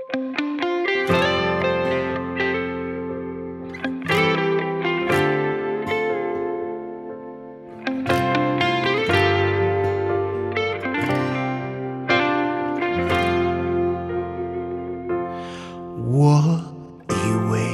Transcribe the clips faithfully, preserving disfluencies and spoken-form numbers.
我以为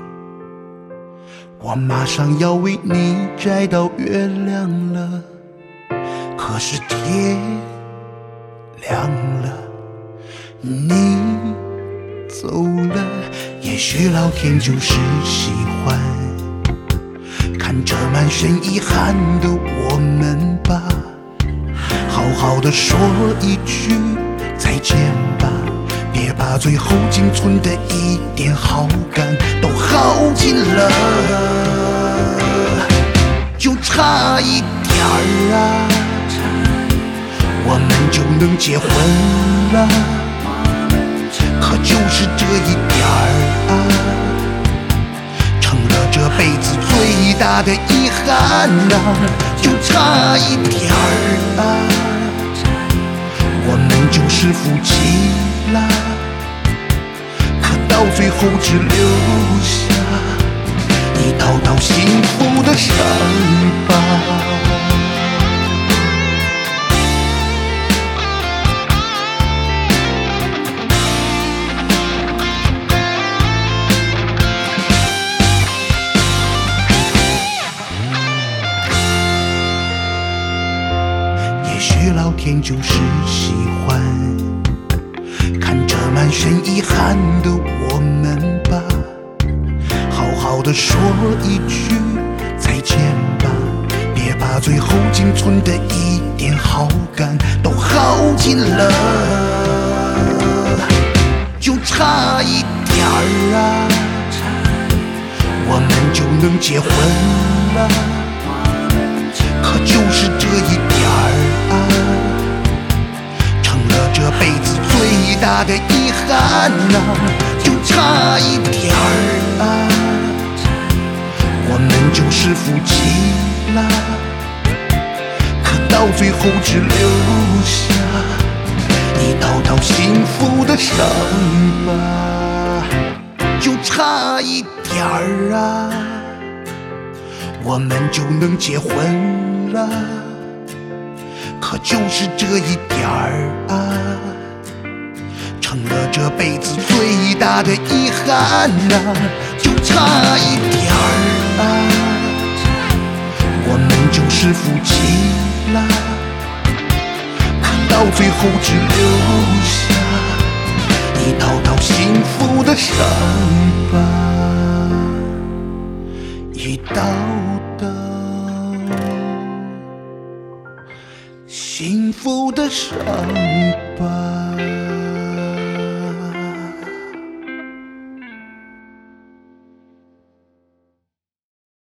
我马上要为你摘到月亮了，可是天亮了，你走了。也许老天就是喜欢看着满身遗憾的我们吧，好好的说一句再见吧，别把最后仅存的一点好感都耗尽了，就差一点儿啊，我们就能结婚了，可就是这一点儿啊，成了这辈子最大的遗憾啊，就差一点儿啊，我们就是夫妻啦，可到最后只留下一道道幸福的伤疤。也许老天就是喜欢看着满身遗憾的我们吧，好好的说一句再见吧，别把最后仅存的一点好感都耗尽了，就差一点儿啊，我们就能结婚了，可就是这一点儿啊，成了这辈子最大的遗憾啊，就差一点儿啊，我们就是夫妻啦，可到最后只留下一道道幸福的伤疤，就差一点儿啊，我们就能结婚了，可就是这一点儿啊，成了这辈子最大的遗憾啊，就差一点儿啊，我们就是夫妻啦，可到最后只留下一道道幸福的伤疤，一道道幸福的伤疤。